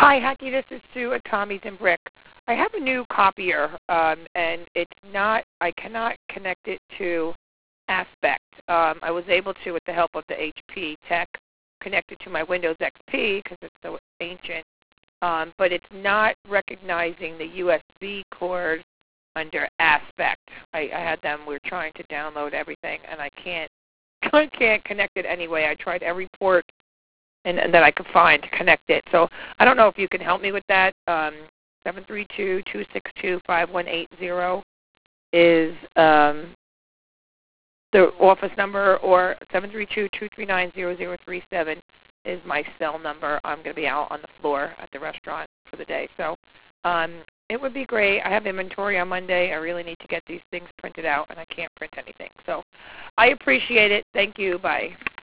Hi, Hacky. This is Sue at Tommy's in Brick. I have a new copier, and it's not. I cannot connect it to Aspect. I was able to, with the help of the HP tech, connect it to my Windows XP because it's so ancient. But it's not recognizing the USB cord under Aspect. I had them. We were trying to download everything, and I can't. I can't connect it anyway. I tried every port and that I could find to connect it. So I don't know if you can help me with that. 732-262-5180 is the office number, or 732-239-0037 is my cell number. I'm going to be out on the floor at the restaurant for the day. So it would be great. I have inventory on Monday. I really need to get these things printed out, and I can't print anything. So I appreciate it. Thank you. Bye.